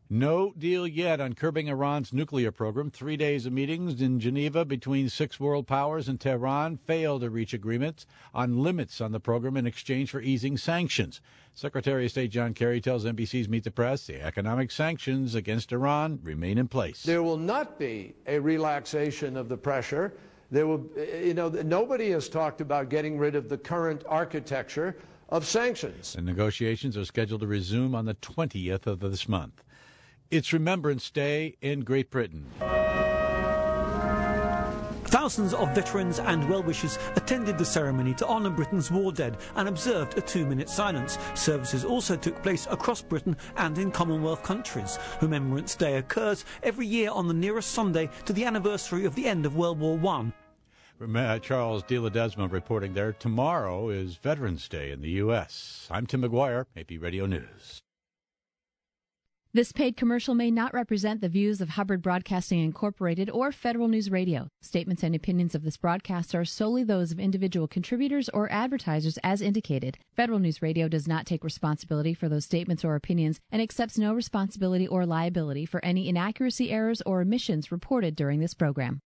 No deal yet on curbing Iran's nuclear program. 3 days of meetings in Geneva between 6 world powers and Tehran failed to reach agreements on limits on the program in exchange for easing sanctions. Secretary of State John Kerry tells NBC's Meet the Press the economic sanctions against Iran remain in place. There will not be a relaxation of the pressure. There will, nobody has talked about getting rid of the current architecture of sanctions. The negotiations are scheduled to resume on the 20th of this month. It's Remembrance Day in Great Britain. Thousands of veterans and well-wishers attended the ceremony to honour Britain's war dead and observed a 2-minute silence. Services also took place across Britain and in Commonwealth countries. Remembrance Day occurs every year on the nearest Sunday to the anniversary of the end of World War I. Charles De Ledesma reporting there. Tomorrow is Veterans Day in the U.S. I'm Tim McGuire, AP Radio News. This paid commercial may not represent the views of Hubbard Broadcasting Incorporated or Federal News Radio. Statements and opinions of this broadcast are solely those of individual contributors or advertisers as indicated. Federal News Radio does not take responsibility for those statements or opinions and accepts no responsibility or liability for any inaccuracy, errors, or omissions reported during this program.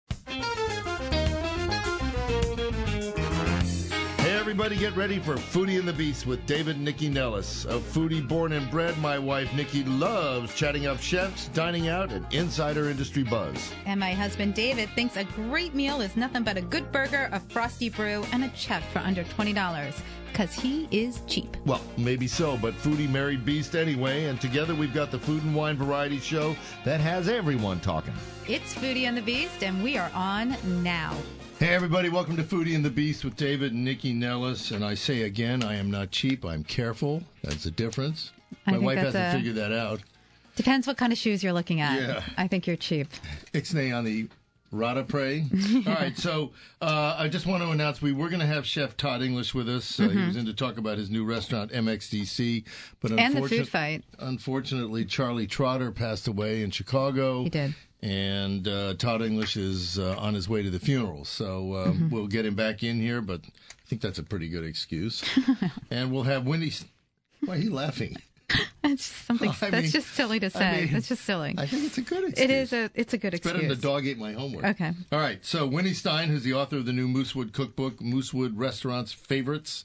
Everybody get ready for Foodie and the Beast with David and Nikki Nellis. A foodie born and bred, my wife Nikki loves chatting up chefs, dining out, and insider industry buzz. And my husband David thinks a great meal is nothing but a good burger, a frosty brew, and a check for under $20. Because he is cheap. Well, maybe so, but Foodie married Beast anyway, and together we've got the Food and Wine Variety Show that has everyone talking. It's Foodie and the Beast, and we are on now. Hey, everybody, welcome to Foodie and the Beast with David and Nikki Nellis. And I say again, I am not cheap, I'm careful. That's the difference. My wife hasn't figured that out. Depends what kind of shoes you're looking at. Yeah. I think you're cheap. Ixnay on the Rada Prey. All right, so I just want to announce we were going to have Chef Todd English with us. He was in to talk about his new restaurant, MXDC. But and the food fight. Unfortunately, Charlie Trotter passed away in Chicago. He did. And Todd English is on his way to the funeral. So we'll get him back in here, but I think that's a pretty good excuse. And we'll have Wendy. Why are you laughing? It's something that's just silly to say. It's just silly. I think it's a good excuse. It's a good excuse. Better than the dog ate my homework. Okay. All right. So Winnie Stein, who's the author of the new Moosewood Cookbook, Moosewood Restaurants Favorites,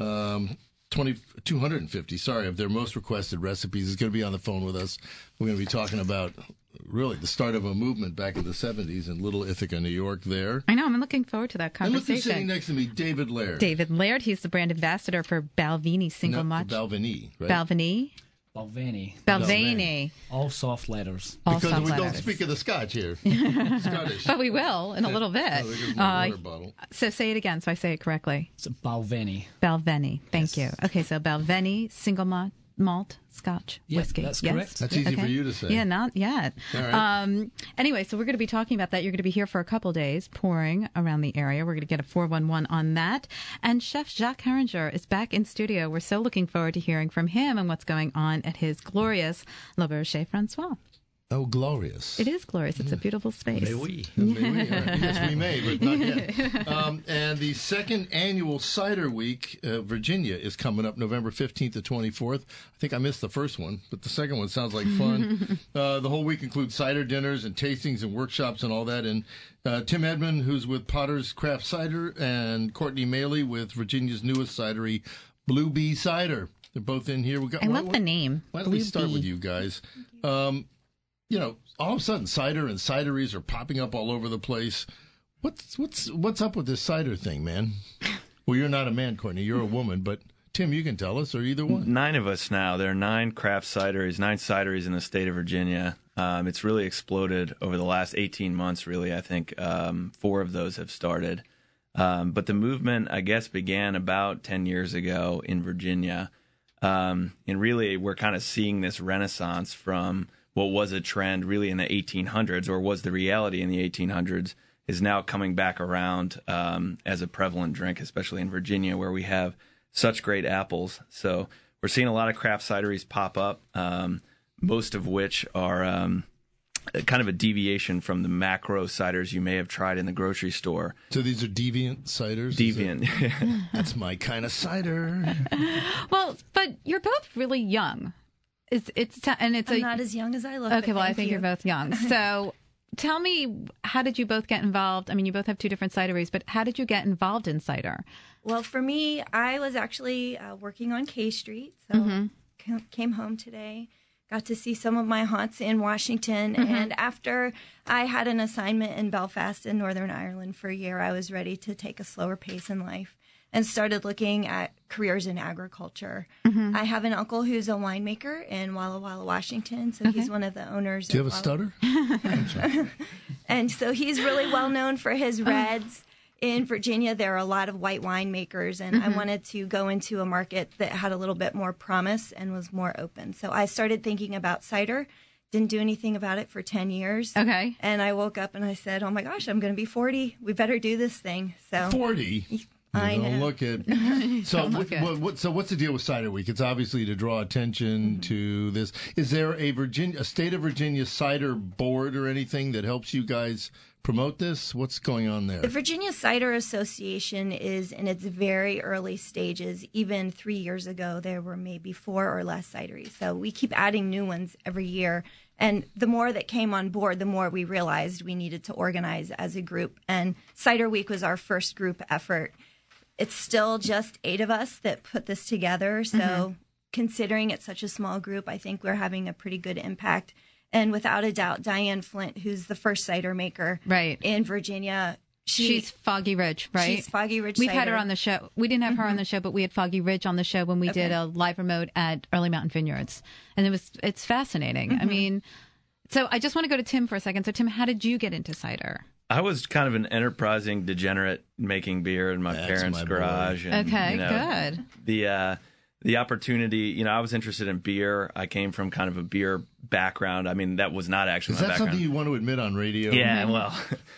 250, of their most requested recipes, is going to be on the phone with us. We're going to be talking about really the start of a movement back in the 70s in Little Ithaca, New York there. I know. I'm looking forward to that conversation. And look who's sitting next to me, David Laird. David Laird. He's the brand ambassador for Balvenie Single Malt. Balvenie, right? Balvenie? Balvenie. All soft letters. Because we don't speak of the Scotch here. Scottish. But we will in a little bit. There's my water bottle. So say it again so I say it correctly. It's Balvenie. Balvenie. Thank you. Okay, so Balvenie Single Malt Scotch whiskey. That's correct. That's easy for you to say. Yeah, not yet. All right. Anyway, so we're going to be talking about that. You're going to be here for a couple days, pouring around the area. We're going to get a 411 on that. And Chef Jacques Heringer is back in studio. We're so looking forward to hearing from him and what's going on at his glorious Le Berger Chez Francois. Oh, glorious. It is glorious. It's a beautiful space. May we? Yes, we may, but not yet. And the second annual Cider Week, Virginia, is coming up November 15th to 24th. I think I missed the first one, but the second one sounds like fun. The whole week includes cider dinners and tastings and workshops and all that. And Tim Edmond, who's with Potter's Craft Cider, and Courtney Maley with Virginia's newest cidery, Blue Bee Cider. They're both in here. I love the name. Why don't we start with you guys? All of a sudden, cider and cideries are popping up all over the place. What's up with this cider thing, man? Well, you're not a man, Courtney. You're a woman, but Tim, you can tell us, or either one. 9 of us now. There are 9 craft cideries, 9 cideries in the state of Virginia. It's really exploded over the last 18 months, really. I think 4 of those have started. But the movement, I guess, began about 10 years ago in Virginia. And really, we're kind of seeing this renaissance from what was a trend really in the 1800s, or was the reality in the 1800s, is now coming back around as a prevalent drink, especially in Virginia, where we have such great apples. So we're seeing a lot of craft cideries pop up, most of which are kind of a deviation from the macro ciders you may have tried in the grocery store. So these are deviant ciders? Deviant. That's my kind of cider. Well, but you're both really young. I'm not as young as I look. Okay, well, I think you're both young. So tell me, how did you both get involved? I mean, you both have two different cideries, but how did you get involved in cider? Well, for me, I was actually working on K Street, so came home today, got to see some of my haunts in Washington, and after I had an assignment in Belfast in Northern Ireland for a year, I was ready to take a slower pace in life and started looking at careers in agriculture. I have an uncle who's a winemaker in Walla Walla, Washington, so he's one of the owners. Do you have a stutter? And so he's really well known for his reds. In Virginia, there are a lot of white winemakers, and I wanted to go into a market that had a little bit more promise and was more open. So I started thinking about cider, didn't do anything about it for 10 years. Okay. And I woke up and I said, oh my gosh, I'm going to be 40. We better do this thing. So 40? I know. Look at so. So what's the deal with Cider Week? It's obviously to draw attention to this. Is there a state of Virginia cider board or anything that helps you guys promote this? What's going on there? The Virginia Cider Association is in its very early stages. Even 3 years ago, there were maybe 4 or less cideries. So we keep adding new ones every year. And the more that came on board, the more we realized we needed to organize as a group. And Cider Week was our first group effort. It's still just 8 of us that put this together. So considering it's such a small group, I think we're having a pretty good impact. And without a doubt, Diane Flint, who's the first cider maker in Virginia. She's Foggy Ridge, right? She's Foggy Ridge We've cider. had her on the show. We didn't have her on the show, but we had Foggy Ridge on the show when we did a live remote at Early Mountain Vineyards. And it's fascinating. I mean, so I just want to go to Tim for a second. So Tim, how did you get into cider? I was kind of an enterprising degenerate making beer in my parents' garage. And, Good. The opportunity, I was interested in beer. I came from kind of a beer background. I mean, that was not actually my background. Is that something you want to admit on radio? Yeah, well,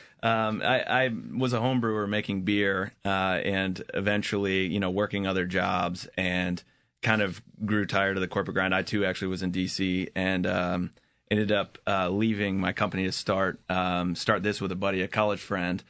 I was a home brewer making beer and eventually, working other jobs and kind of grew tired of the corporate grind. I, too, actually was in D.C. and ended up leaving my company to start this with a buddy, a college friend.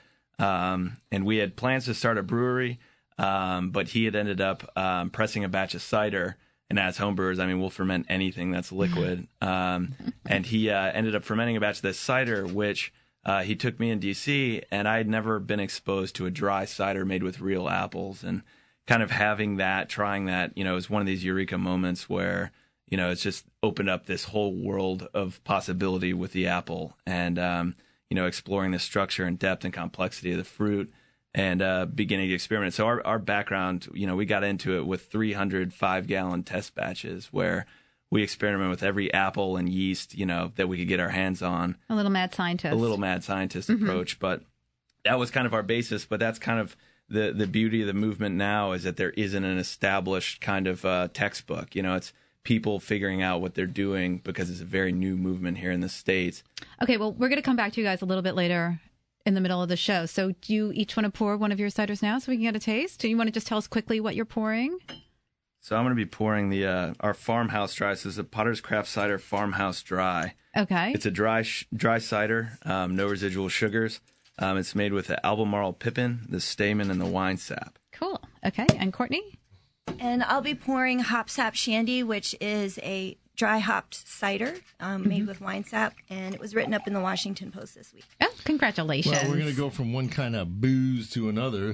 And we had plans to start a brewery, but he had ended up pressing a batch of cider. And as homebrewers, I mean, we'll ferment anything that's liquid. And he ended up fermenting a batch of this cider, which he took me in D.C., and I had never been exposed to a dry cider made with real apples. And kind of having that, trying that, it was one of these eureka moments where it's just opened up this whole world of possibility with the apple and, exploring the structure and depth and complexity of the fruit and beginning to experiment. So our background, we got into it with 300 5-gallon test batches where we experiment with every apple and yeast, that we could get our hands on. A little mad scientist approach. But that was kind of our basis. But that's kind of the beauty of the movement now is that there isn't an established kind of textbook. It's people figuring out what they're doing because it's a very new movement here in the States. Okay, well, we're going to come back to you guys a little bit later in the middle of the show. So do you each want to pour one of your ciders now so we can get a taste? Do you want to just tell us quickly what you're pouring? So I'm going to be pouring our Farmhouse Dry. So this is a Potter's Craft Cider Farmhouse Dry. Okay. It's a dry cider, no residual sugars. It's made with the Albemarle pippin, the stamen, and the wine sap. Cool. Okay, and Courtney? And I'll be pouring Hop Sap Shandy, which is a dry hopped cider made with wine sap, and it was written up in the Washington Post this week. Oh, congratulations. Well, we're going to go from one kind of booze to another,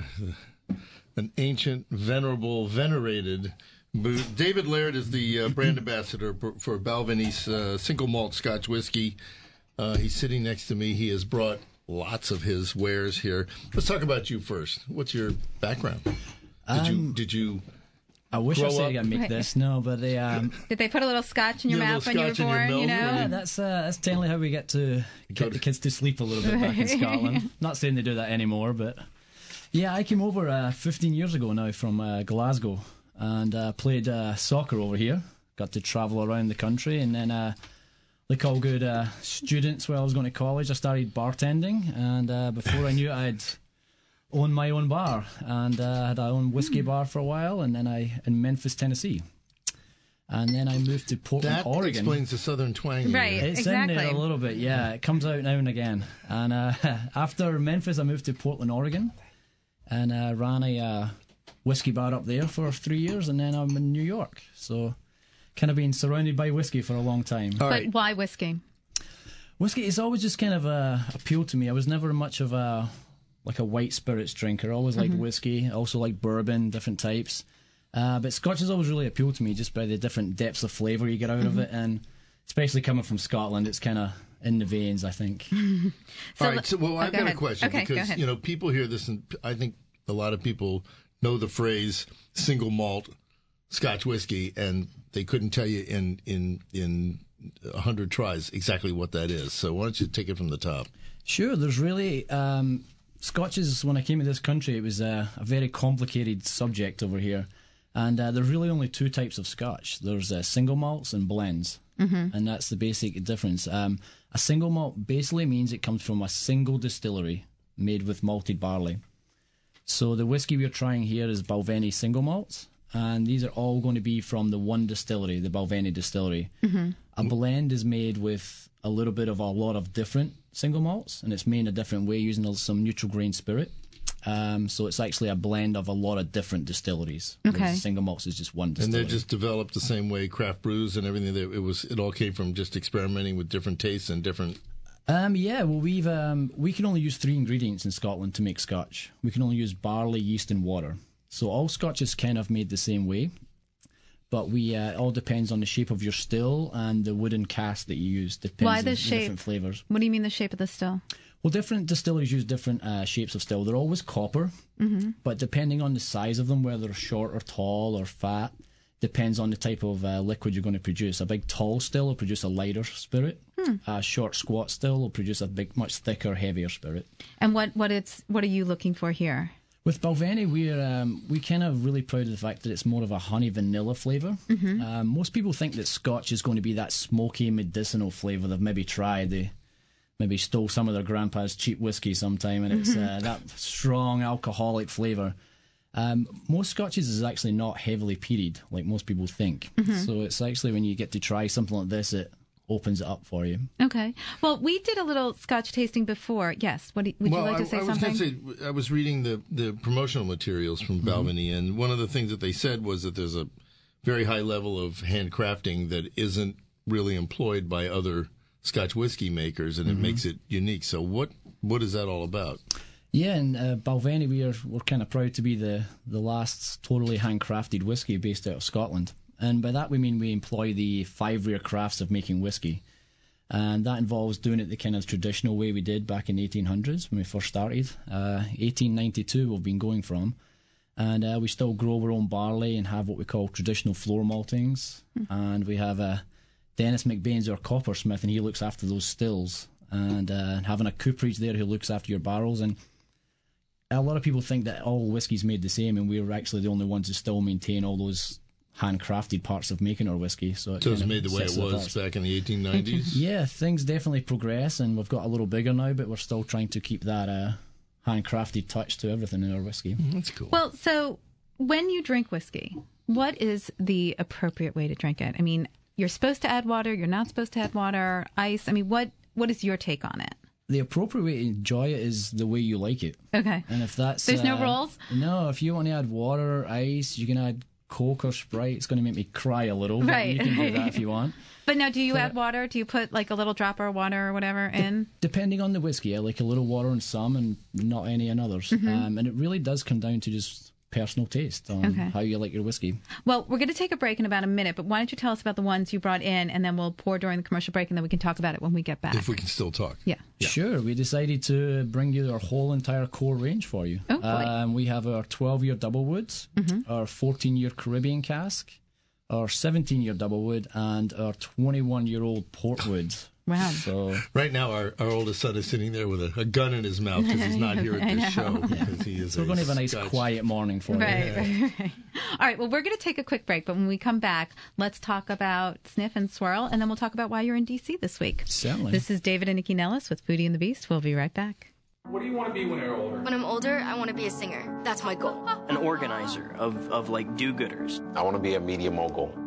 an ancient, venerable, venerated booze. David Laird is the brand ambassador for Balvenie single malt Scotch whiskey. He's sitting next to me. He has brought lots of his wares here. Let's talk about you first. What's your background? Did you I wish I said I could make this. No, but they did they put a little scotch in your mouth when you were born? Yeah, that's generally how we get the kids to sleep a little bit back in Scotland. Not saying they do that anymore, but yeah, I came over 15 years ago now from Glasgow and played soccer over here. Got to travel around the country, and then like all good students, while I was going to college, I started bartending, and before I knew it, I'd owned my own bar, and had my own whiskey bar for a while, and then in Memphis, Tennessee. And then I moved to Portland, Oregon. That explains the southern twang. Right, it's exactly. in there a little bit, yeah. It comes out now and again. And after Memphis, I moved to Portland, Oregon, and ran a whiskey bar up there for 3 years, and then I'm in New York. So kind of been surrounded by whiskey for a long time. But why whiskey? Whiskey, it's always just kind of appealed to me. I was never much of a white spirits drinker. I always liked whiskey. I also liked bourbon, different types. But Scotch has always really appealed to me just by the different depths of flavour you get out of it. And especially coming from Scotland, it's kind of in the veins, I think. All right, so, I've got a question because, people hear this, and I think a lot of people know the phrase single malt Scotch whiskey, and they couldn't tell you in 100 tries exactly what that is. So why don't you take it from the top? Sure. There's really Scotches. When I came to this country, it was a very complicated subject over here, and there's really only two types of Scotch. There's single malts and blends, and that's the basic difference. A single malt basically means it comes from a single distillery made with malted barley. So the whiskey we're trying here is Balvenie single malts, and these are all going to be from the one distillery, the Balvenie distillery. A blend is made with a little bit of a lot of different single malts, and it's made in a different way using some neutral grain spirit. So it's actually a blend of a lot of different distilleries. Okay. Single malts is just one distillery. And they're just developed the same way, craft brews and everything. It all came from just experimenting with different tastes and different... Yeah, well, we can only use 3 ingredients in Scotland to make Scotch. We can only use barley, yeast, and water. So all Scotch is kind of made the same way, but it all depends on the shape of your still and the wooden cask that you use. Depends Why the on shape? Different flavours. What do you mean the shape of the still? Well, different distilleries use different shapes of still. They're always copper, but depending on the size of them, whether they're short or tall or fat, depends on the type of liquid you're going to produce. A big tall still will produce a lighter spirit. A short squat still will produce a big, much thicker, heavier spirit. And what are you looking for here? With Balvenie, we kind of really proud of the fact that it's more of a honey vanilla flavour. Most people think that Scotch is going to be that smoky medicinal flavour they've maybe tried. They maybe stole some of their grandpa's cheap whiskey sometime, and it's that strong alcoholic flavour. Most Scotches is actually not heavily peated like most people think. So it's actually when you get to try something like this, it opens it up for you. Okay. Well, we did a little Scotch tasting before. Yes. Would you like to say something? I was going to say, I was reading the promotional materials from Balvenie, and one of the things that they said was that there's a very high level of handcrafting that isn't really employed by other Scotch whiskey makers, and it makes it unique. So what is that all about? Yeah, and Balvenie, we're kind of proud to be the last totally handcrafted whiskey based out of Scotland. And by that we mean we employ the 5 rare crafts of making whiskey. And that involves doing it the kind of traditional way we did back in the 1800s when we first started. 1892 we've been going from. And we still grow our own barley and have what we call traditional floor maltings. And we have Dennis McBain's our coppersmith, and he looks after those stills. And having a cooperage there who looks after your barrels. And a lot of people think that all whiskey's made the same, and we're actually the only ones who still maintain all those handcrafted parts of making our whiskey. So it's made the way it was back in the 1890s? Yeah, things definitely progress, and we've got a little bigger now, but we're still trying to keep that handcrafted touch to everything in our whiskey. That's cool. Well, so when you drink whiskey, what is the appropriate way to drink it? I mean, you're supposed to add water, you're not supposed to add water, ice. I mean, what is your take on it? The appropriate way to enjoy it is the way you like it. Okay. And if that's... There's no rules? No, if you want to add water, ice, you can add Coke or Sprite. It's going to make me cry a little. Right. You can do that if you want. But now, do you add water? Do you put like a little dropper of water or whatever in? Depending on the whiskey, I like a little water in some and not any in others. And it really does come down to just personal taste on how you like your whiskey. Well, we're going to take a break in about a minute, but why don't you tell us about the ones you brought in, and then we'll pour during the commercial break, and then we can talk about it when we get back. If we can still talk. Yeah. Sure. We decided to bring you our whole entire core range for you. Oh, boy. We have our 12-year double woods, our 14-year Caribbean cask, our 17-year double wood, and our 21-year-old port wood. Wow. So right now, our oldest son is sitting there with a gun in his mouth because he's not here at this show. Because he is so we're going to have a nice quiet morning for you. Right. All right. Well, we're going to take a quick break, but when we come back, let's talk about Sniff and Swirl, and then we'll talk about why you're in D.C. this week. Certainly. This is David and Nikki Nellis with Foodie and the Beast. We'll be right back. What do you want to be when you're older? When I'm older, I want to be a singer. That's my goal. An organizer of like do-gooders. I want to be a media mogul.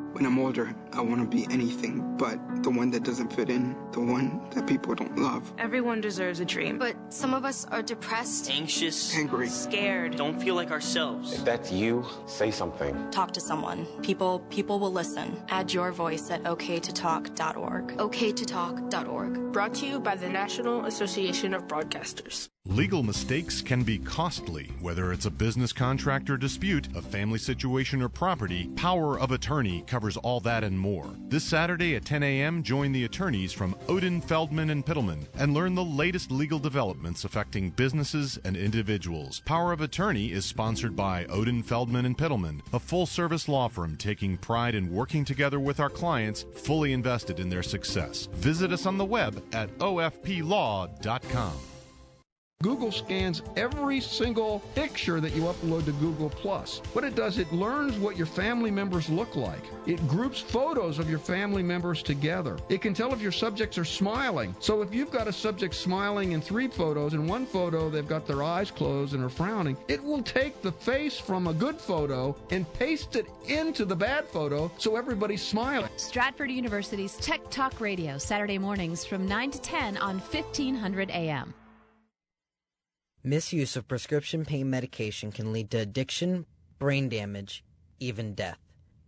When I'm older, I want to be anything but the one that doesn't fit in, the one that people don't love. Everyone deserves a dream. But some of us are depressed, anxious, angry, scared, don't feel like ourselves. If that's you, say something. Talk to someone. People will listen. Add your voice at oktotalk.org. oktotalk.org. Brought to you by the National Association of Broadcasters. Legal mistakes can be costly, whether it's a business contract or dispute, a family situation or property. Power of Attorney covers all that and more. This Saturday at 10 a.m., join the attorneys from Odin, Feldman, and Pittleman and learn the latest legal developments affecting businesses and individuals. Power of Attorney is sponsored by Odin, Feldman, and Pittleman, a full-service law firm taking pride in working together with our clients, fully invested in their success. Visit us on the web at ofplaw.com. Google scans every single picture that you upload to Google+. What it does, it learns what your family members look like. It groups photos of your family members together. It can tell if your subjects are smiling. So if you've got a subject smiling in 3 photos, in one photo they've got their eyes closed and are frowning, it will take the face from a good photo and paste it into the bad photo so everybody's smiling. Stratford University's Tech Talk Radio, Saturday mornings from 9 to 10 on 1500 AM. Misuse of prescription pain medication can lead to addiction, brain damage, even death.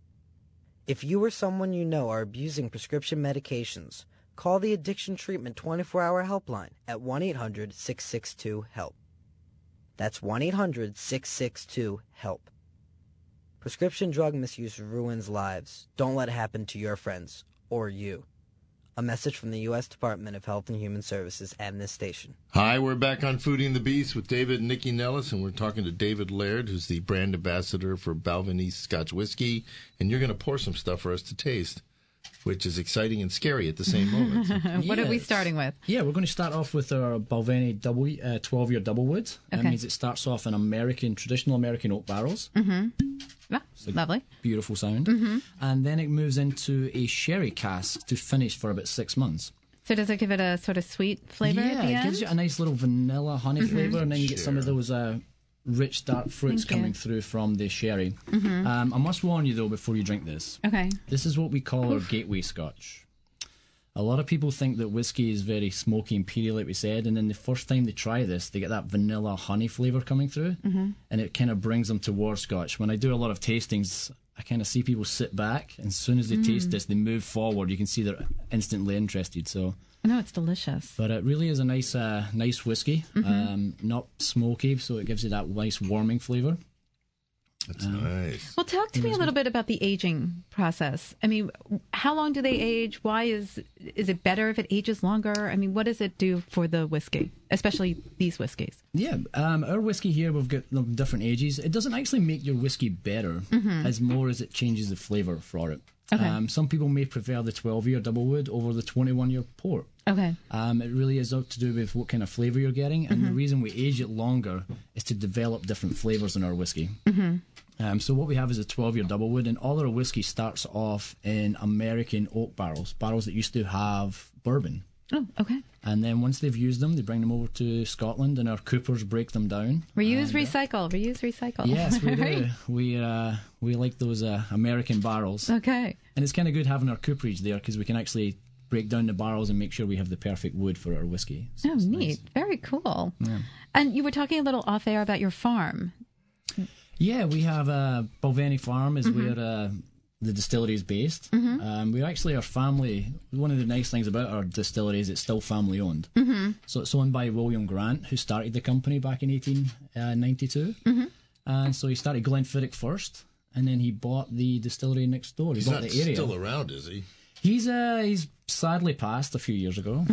If you or someone you know are abusing prescription medications, call the Addiction Treatment 24-hour helpline at 1-800-662-HELP. That's 1-800-662-HELP. Prescription drug misuse ruins lives. Don't let it happen to your friends or you. A message from the U.S. Department of Health and Human Services and this station. Hi, we're back on Foodie and the Beast with David and Nikki Nellis, and we're talking to David Laird, who's the brand ambassador for Balvenie Scotch Whiskey, and you're going to pour some stuff for us to taste, which is exciting and scary at the same moment. What are we starting with? Yeah, we're going to start off with our Balvenie 12-year double wood. Okay. That means it starts off in traditional American oak barrels. Mm-hmm. Yeah, lovely. Beautiful sound. Mm-hmm. And then it moves into a sherry cask to finish for about 6 months. So does it give it a sort of sweet flavor at the end? Yeah, it gives you a nice little vanilla honey flavor, and then you get some of those rich dark fruits coming through from the sherry. Mm-hmm. I must warn you, though, before you drink this. Okay. This is what we call our gateway scotch. A lot of people think that whiskey is very smoky and peaty, like we said, and then the first time they try this, they get that vanilla honey flavour coming through, and it kind of brings them towards scotch. When I do a lot of tastings, I kind of see people sit back, and as soon as they taste this, they move forward. You can see they're instantly interested. So, no, it's delicious. But it really is a nice whiskey, not smoky, so it gives you that nice warming flavour. That's nice. Well, talk to me a little bit about the aging process. I mean, how long do they age? Why is it better if it ages longer? I mean, what does it do for the whiskey, especially these whiskeys? Yeah, our whiskey here, we've got different ages. It doesn't actually make your whiskey better as more as it changes the flavour for it. Okay. Some people may prefer the 12-year double wood over the 21-year port. Okay. It really is up to do with what kind of flavour you're getting, and the reason we age it longer is to develop different flavours in our whiskey. So what we have is a 12-year double wood, and all our whiskey starts off in American oak barrels that used to have bourbon. Oh, okay. And then once they've used them, they bring them over to Scotland, and our coopers break them down. Reuse, recycle. Yes, we Right? do. We like those American barrels. Okay. And it's kind of good having our cooperage there because we can actually break down the barrels and make sure we have the perfect wood for our whiskey. So oh, neat. Nice. Very cool. Yeah. And you were talking a little off air about your farm. Yeah, we have Balvenie Farm is where the distillery is based. We actually, our family, one of the nice things about our distillery is it's still family owned. So it's owned by William Grant, who started the company back in 1892. And so he started Glenfiddich first, and then he bought the distillery next door. He's bought not the area. still around, is he? He's sadly passed a few years ago.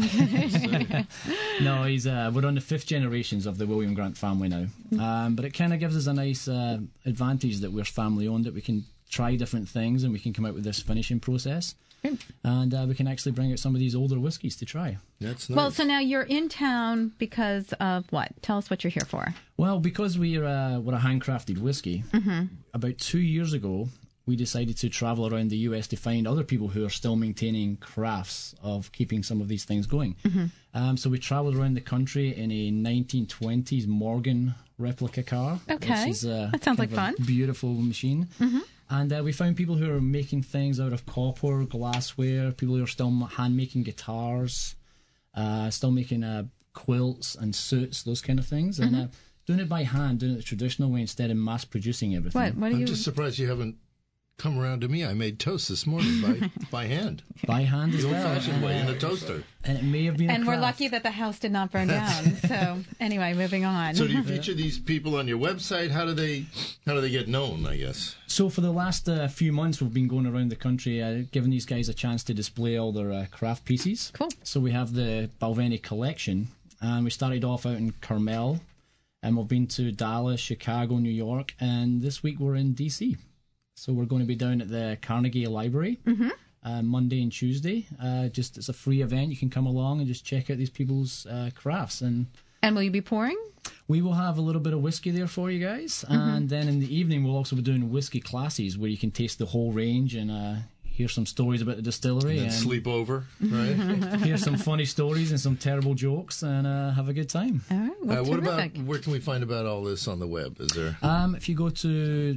No, we're on the 5th generations of the William Grant family now. But it kind of gives us a nice advantage that we're family owned, that we can try different things and we can come out with this finishing process. And we can actually bring out some of these older whiskies to try. That's nice. Well, so now you're in town because of what? Tell us what you're here for. Well, because we're a handcrafted whiskey, about 2 years ago, we decided to travel around the US to find other people who are still maintaining crafts of keeping some of these things going. So we traveled around the country in a 1920s Morgan replica car. Okay, which is, that sounds like fun. Beautiful machine. And we found people who are making things out of copper, glassware, people who are still hand-making guitars, still making quilts and suits, those kind of things. And doing it by hand, doing it the traditional way instead of mass-producing everything. I'm just surprised you haven't come around to me. I made toast this morning by hand. By hand as well. The old-fashioned way in a toaster. And it may have been And we're lucky that the house did not burn down. So anyway, moving on. So do you feature these people on your website? How do they get known, I guess? So for the last few months, we've been going around the country giving these guys a chance to display all their craft pieces. Cool. So we have the Balvenie collection, and we started off out in Carmel, and we've been to Dallas, Chicago, New York, and this week we're in D.C. So we're going to be down at the Carnegie Library Monday and Tuesday. It's a free event. You can come along and just check out these people's crafts. And will you be pouring? We will have a little bit of whiskey there for you guys. And then in the evening, we'll also be doing whiskey classes where you can taste the whole range and hear some stories about the distillery. And then sleep over, right? Hear some funny stories and some terrible jokes and have a good time. All right. Well, what about, where can we find about all this on the web? Is there? If you go to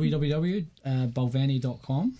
www.balvenie.com.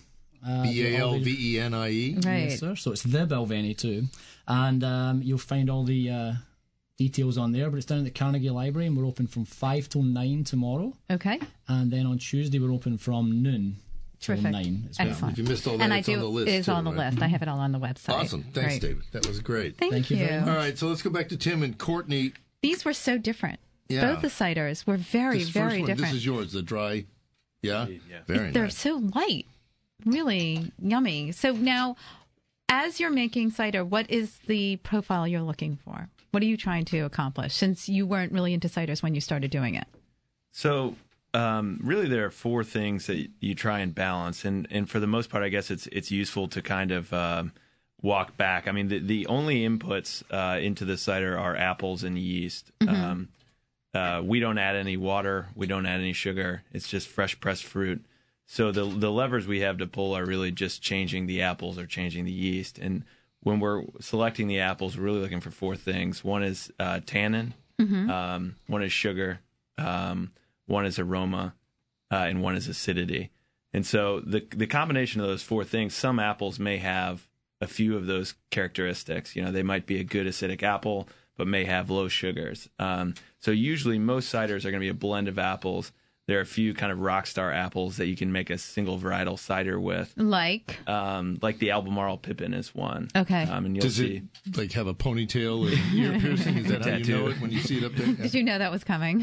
Balvenie. Right. Yes, sir. So it's the Balvenie too. And you'll find all the details on there. But it's down at the Carnegie Library, and we're open from 5 till 9 tomorrow. Okay. And then on Tuesday, we're open from noon till 9 as well. Excellent. If you missed all that, it's on the list. It is on the list. I have it all on the website. Awesome. Thanks, David. That was great. Thank you. All right, so let's go back to Tim and Courtney. These were so different. Yeah. Both the ciders were very, very different. This is yours, the dry. Yeah? Very They're nice. so light. Really yummy. So now, as you're making cider, what is the profile you're looking for? What are you trying to accomplish, since you weren't really into ciders when you started doing it? So really there are 4 things that you try and balance. And for the most part, I guess it's useful to kind of walk back. I mean, the only inputs into the cider are apples and yeast. We don't add any water. We don't add any sugar. It's just fresh pressed fruit. So the levers we have to pull are really just changing the apples or changing the yeast. And when we're selecting the apples, we're really looking for 4 things. One is tannin, one is sugar, one is aroma, and one is acidity. And so the combination of those 4 things, some apples may have a few of those characteristics. You know, they might be a good acidic apple, but may have low sugars. So usually most ciders are going to be a blend of apples. There are a few kind of rock star apples that you can make a single varietal cider with. Like the Albemarle Pippin is one. Okay. And you'll Does see it like have a ponytail and ear piercing? Is that how you know it when you see it up there? Did you know that was coming?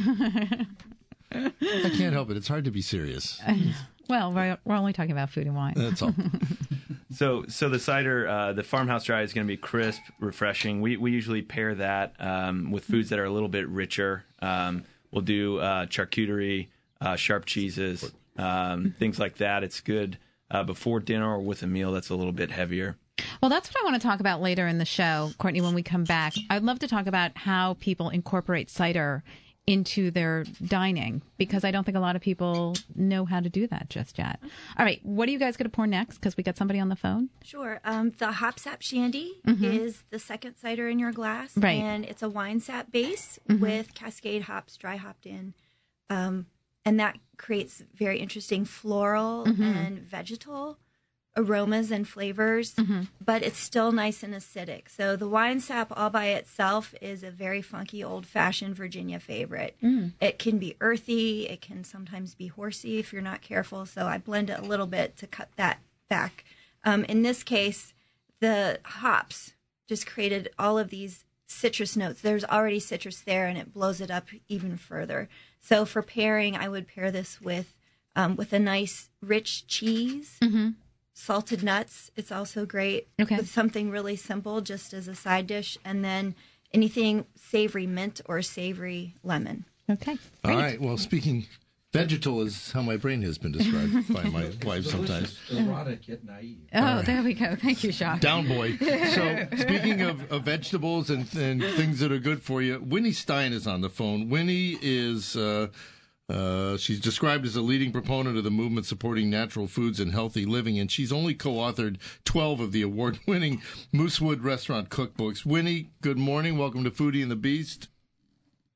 I can't help it. It's hard to be serious. Well, we're only talking about food and wine. That's all. So the cider, the Farmhouse Dry is going to be crisp, refreshing. We usually pair that with foods that are a little bit richer. We'll do charcuterie, sharp cheeses, things like that. It's good before dinner or with a meal that's a little bit heavier. Well, that's what I want to talk about later in the show, Courtney, when we come back. I'd love to talk about how people incorporate cider into their dining, because I don't think a lot of people know how to do that just yet. All right, what are you guys going to pour next? Because we got somebody on the phone. Sure. The Hop Sap Shandy is the second cider in your glass. Right. And it's a wine sap base with Cascade hops dry hopped in. And that creates very interesting floral and vegetal aromas and flavors, but it's still nice and acidic. So the wine sap all by itself is a very funky, old-fashioned Virginia favorite. It can be earthy. It can sometimes be horsey if you're not careful. So I blend it a little bit to cut that back. In this case, the hops just created all of these citrus notes. There's already citrus there, and it blows it up even further. So for pairing, I would pair this with a nice, rich cheese. Salted nuts, it's also great with something really simple just as a side dish, and then anything savory, mint or savory lemon. Okay. All right. Well, speaking vegetal is how my brain has been described by my wife sometimes. Erotic yet naive. Oh, there we go. Thank you, Jacques. Down boy. So speaking of vegetables and things that are good for you, Winnie Stein is on the phone. Winnie is... she's described as a leading proponent of the movement supporting natural foods and healthy living, and she's only co-authored 12 of the award-winning Moosewood Restaurant cookbooks. Winnie, good morning. Welcome to Foodie and the Beast.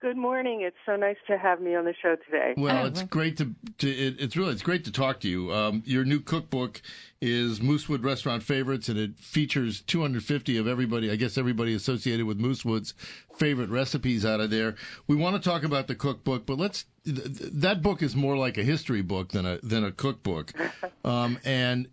Good morning. It's so nice to have me on the show today. Well, it's great it's great to talk to you. Your new cookbook is Moosewood Restaurant Favorites, and it features 250 of everybody associated with Moosewood's favorite recipes out of there. We want to talk about the cookbook, but that book is more like a history book than a cookbook. And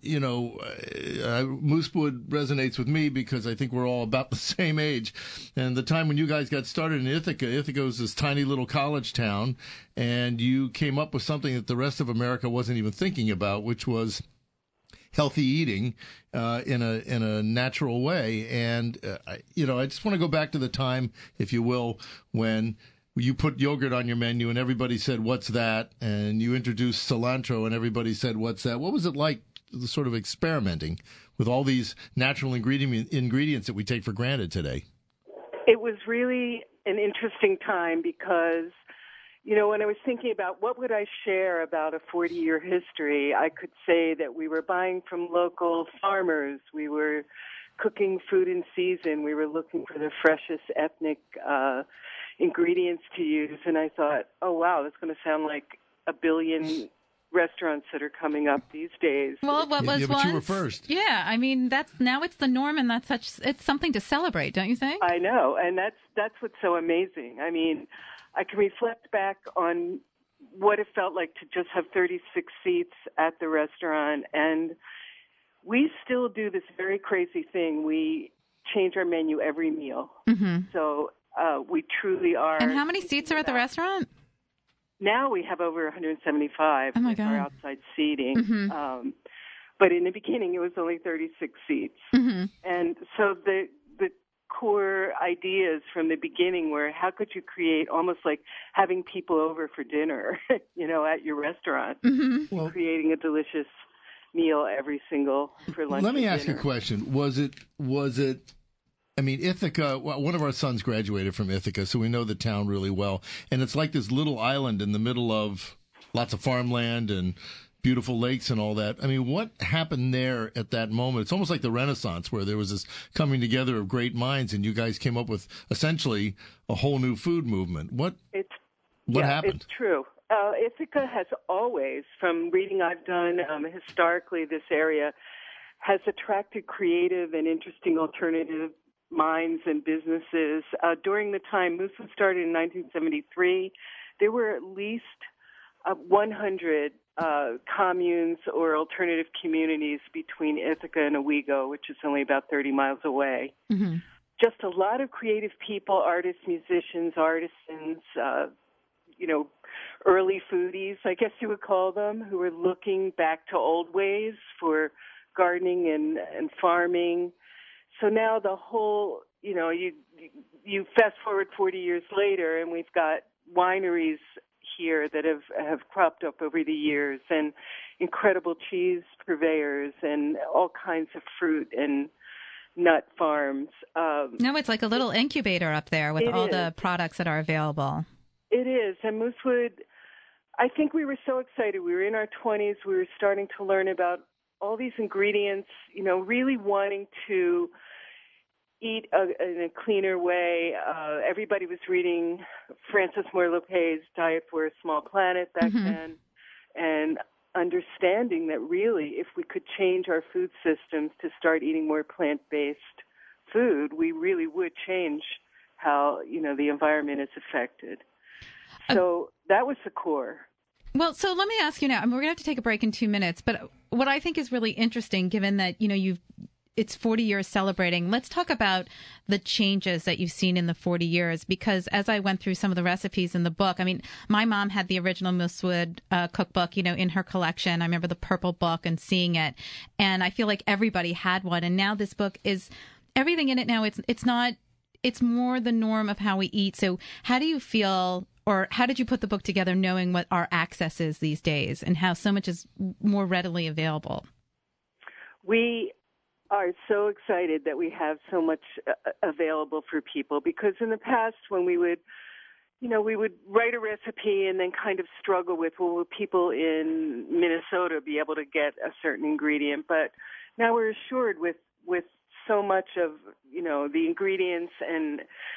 Moosewood resonates with me because I think we're all about the same age. And the time when you guys got started in Ithaca was this tiny little college town, and you came up with something that the rest of America wasn't even thinking about, which was healthy eating in a natural way. And I just want to go back to the time, if you will, when you put yogurt on your menu and everybody said, "What's that?" And you introduced cilantro and everybody said, "What's that?" What was it like, the sort of experimenting with all these natural ingredients that we take for granted today? It was really an interesting time because, when I was thinking about what would I share about a 40-year history, I could say that we were buying from local farmers. We were cooking food in season. We were looking for the freshest ethnic ingredients to use. And I thought, oh, wow, that's going to sound like a billion restaurants that are coming up these days. Well, what was but once, you were first. Yeah, I mean, now it's the norm, and it's something to celebrate, don't you think? I know, and that's what's so amazing. I mean, I can reflect back on what it felt like to just have 36 seats at the restaurant, and we still do this very crazy thing. We change our menu every meal. Mm-hmm. So we truly are. And how many seats are at the restaurant? Now we have over 175 with our outside seating. Mm-hmm. But in the beginning, it was only 36 seats. Mm-hmm. And so the core ideas from the beginning were, how could you create almost like having people over for dinner, at your restaurant, creating a delicious meal every single for lunch. Let me ask you a question. Was it? I mean, Ithaca, one of our sons graduated from Ithaca, so we know the town really well. And it's like this little island in the middle of lots of farmland and beautiful lakes and all that. I mean, what happened there at that moment? It's almost like the Renaissance, where there was this coming together of great minds, and you guys came up with essentially a whole new food movement. What happened? It's true. Ithaca has always, from reading I've done historically, this area has attracted creative and interesting alternative minds and businesses. During the time Moosewood started in 1973, there were at least 100 communes or alternative communities between Ithaca and Owego, which is only about 30 miles away. Mm-hmm. Just a lot of creative people, artists, musicians, artisans, early foodies, I guess you would call them, who were looking back to old ways for gardening and farming. So now the whole, you fast forward 40 years later, and we've got wineries here that have cropped up over the years, and incredible cheese purveyors, and all kinds of fruit and nut farms. No, it's like a little incubator up there with all the products that are available. It is. And Moosewood, I think we were so excited. We were in our 20s. We were starting to learn about all these ingredients, really wanting to eat in a cleaner way. Everybody was reading Frances Moore Lopez' Diet for a Small Planet back then, and understanding that really if we could change our food systems to start eating more plant-based food, we really would change how, the environment is affected. So that was the core. Well, so let me ask you now, we're going to have to take a break in 2 minutes, but what I think is really interesting, given that, it's 40 years celebrating. Let's talk about the changes that you've seen in the 40 years, because as I went through some of the recipes in the book, I mean, my mom had the original Moosewood cookbook, in her collection. I remember the purple book and seeing it, and I feel like everybody had one. And now this book is everything in it now. It's more the norm of how we eat. So how do you feel, or how did you put the book together knowing what our access is these days and how so much is more readily available? We are so excited that we have so much available for people, because in the past when we would write a recipe and then kind of struggle with, will people in Minnesota be able to get a certain ingredient? But now we're assured with so much of, the ingredients and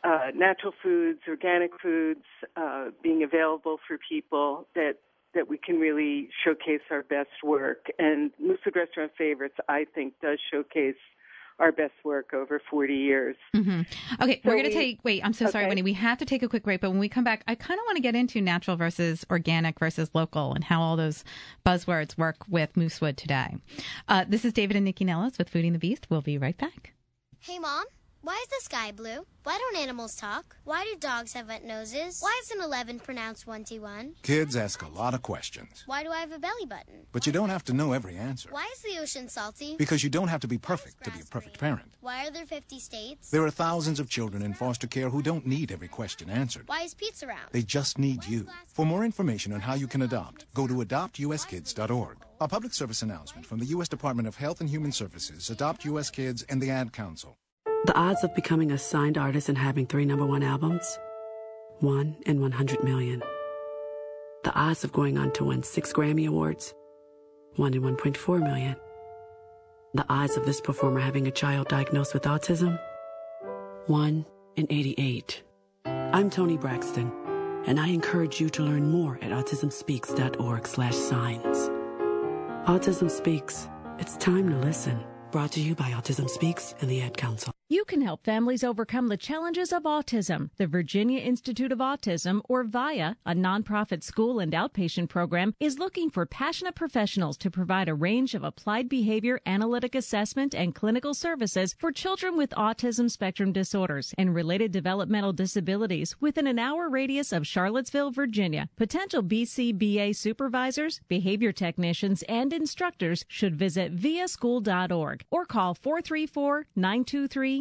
natural foods, organic foods being available for people that we can really showcase our best work. And Moosewood Restaurant Favorites, I think, does showcase our best work over 40 years. Mm-hmm. Okay, So we're going to I'm so sorry, Winnie. We have to take a quick break, but when we come back, I kind of want to get into natural versus organic versus local and how all those buzzwords work with Moosewood today. This is David and Nikki Nellis with Foodie and the Beast. We'll be right back. Hey, Mom, why is the sky blue? Why don't animals talk? Why do dogs have wet noses? Why is an 11 pronounced 1T1? Kids ask a lot of questions. Why do I have a belly button? But you don't have to know every answer. Why is the ocean salty? Because you don't have to be perfect to be a perfect parent. Why are there 50 states? There are thousands of children in foster care who don't need every question answered. Why is pizza round? They just need you. For more information on how you can adopt, go to adoptuskids.org. A public service announcement from the U.S. Department of Health and Human Services, Adopt U.S. Kids, and the Ad Council. The odds of becoming a signed artist and having 3 #1 albums? 1 in 100 million. The odds of going on to win 6 Grammy Awards? 1 in 1.4 million. The odds of this performer having a child diagnosed with autism? 1 in 88. I'm Toni Braxton, and I encourage you to learn more at autismspeaks.org/signs. Autism Speaks. It's time to listen. Brought to you by Autism Speaks and the Ad Council. You can help families overcome the challenges of autism. The Virginia Institute of Autism, or VIA, a nonprofit school and outpatient program, is looking for passionate professionals to provide a range of applied behavior analytic assessment and clinical services for children with autism spectrum disorders and related developmental disabilities within an hour radius of Charlottesville, Virginia. Potential BCBA supervisors, behavior technicians, and instructors should visit viaschool.org or call 434-923-8252.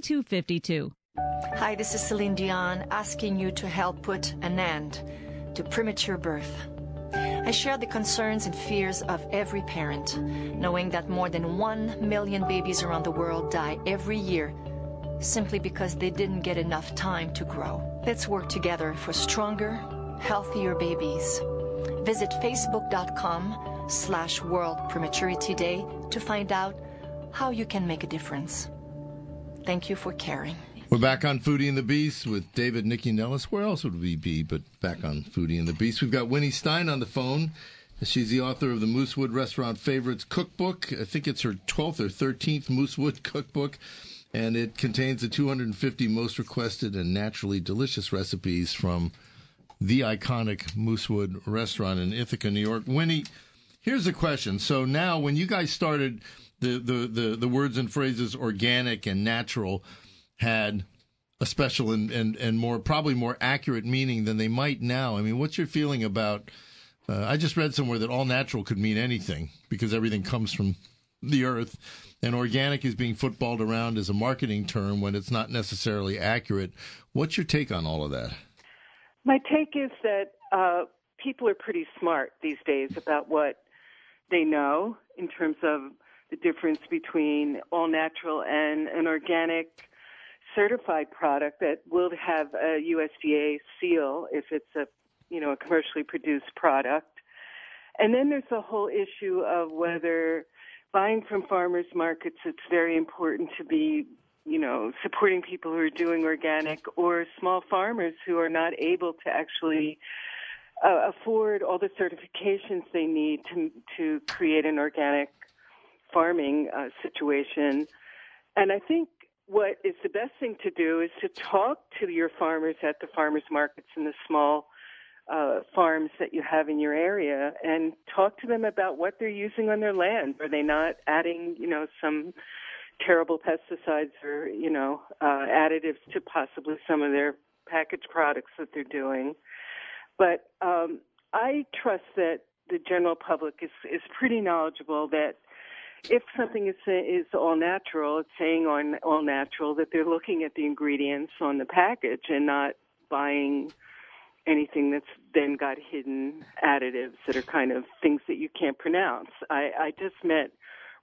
Hi, this is Celine Dion asking you to help put an end to premature birth. I share the concerns and fears of every parent, knowing that more than 1 million babies around the world die every year simply because they didn't get enough time to grow. Let's work together for stronger, healthier babies. Visit facebook.com/World Prematurity Day to find out how you can make a difference. Thank you for caring. We're back on Foodie and the Beast with David and Nikki Nellis. Where else would we be but back on Foodie and the Beast? We've got Winnie Stein on the phone. She's the author of the Moosewood Restaurant Favorites Cookbook. I think it's her 12th or 13th Moosewood Cookbook, and it contains the 250 most requested and naturally delicious recipes from the iconic Moosewood Restaurant in Ithaca, New York. Winnie, here's a question. So now when you guys started, the words and phrases organic and natural had a special and more, probably more accurate meaning than they might now. I mean, what's your feeling about, I just read somewhere that all natural could mean anything because everything comes from the earth, and organic is being footballed around as a marketing term when it's not necessarily accurate. What's your take on all of that? My take is that people are pretty smart these days about what they know in terms of the difference between all natural and an organic certified product that will have a USDA seal if it's a commercially produced product. And then there's the whole issue of whether buying from farmers markets, it's very important to be, supporting people who are doing organic, or small farmers who are not able to actually afford all the certifications they need to create an organic farming situation. And I think what is the best thing to do is to talk to your farmers at the farmers markets and the small farms that you have in your area, and talk to them about what they're using on their land. Are they not adding, some terrible pesticides or, additives to possibly some of their packaged products that they're doing? But I trust that the general public is pretty knowledgeable that if something is all natural, it's saying on all natural, that they're looking at the ingredients on the package and not buying anything that's then got hidden additives that are kind of things that you can't pronounce. I just met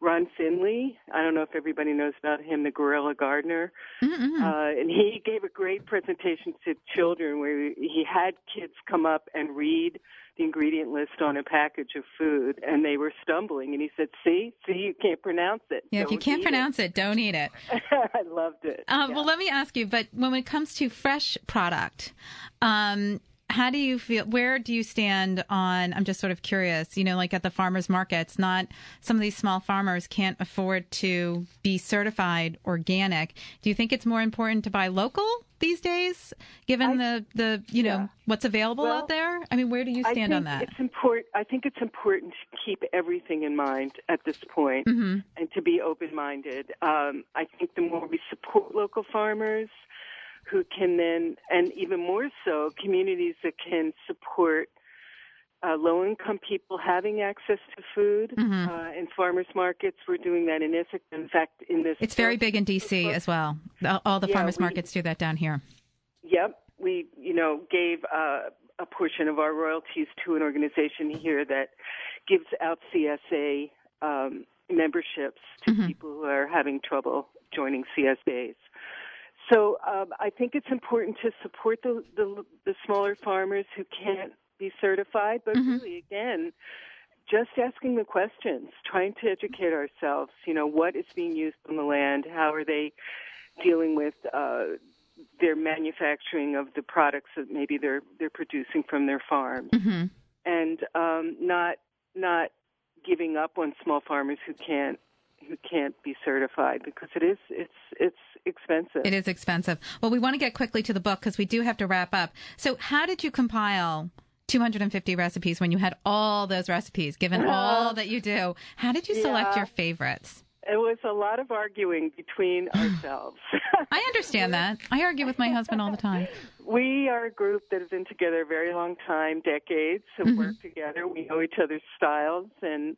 Ron Finley. I don't know if everybody knows about him, the guerrilla gardener. And he gave a great presentation to children where he had kids come up and read the ingredient list on a package of food, and they were stumbling. And he said, see, you can't pronounce it. Yeah, if you can't pronounce it, don't eat it. I loved it. Well, let me ask you, but when it comes to fresh product, how do you feel? Where do you stand on? I'm just sort of curious. Like at the farmers markets, not some of these small farmers can't afford to be certified organic. Do you think it's more important to buy local these days, given the what's available out there? I mean, where do you stand on that? I think it's important to keep everything in mind at this point and to be open-minded. I think the more we support local farmers, who can then, and even more so, communities that can support low-income people having access to food in farmers markets. We're doing that in Ithaca. In fact, it's very big in D.C. as well. All the farmers markets do that down here. Yep. We, gave a portion of our royalties to an organization here that gives out CSA memberships to people who are having trouble joining CSAs. So I think it's important to support the smaller farmers who can't be certified, but really, again, just asking the questions, trying to educate ourselves, what is being used on the land, how are they dealing with their manufacturing of the products that maybe they're producing from their farms, and not giving up on small farmers who can't be certified, because it's expensive. It is expensive. Well, we want to get quickly to the book because we do have to wrap up. So how did you compile 250 recipes when you had all those recipes, given all that you do? How did you select your favorites? It was a lot of arguing between ourselves. I understand that. I argue with my husband all the time. We are a group that has been together a very long time, decades, have worked together. We know each other's styles, and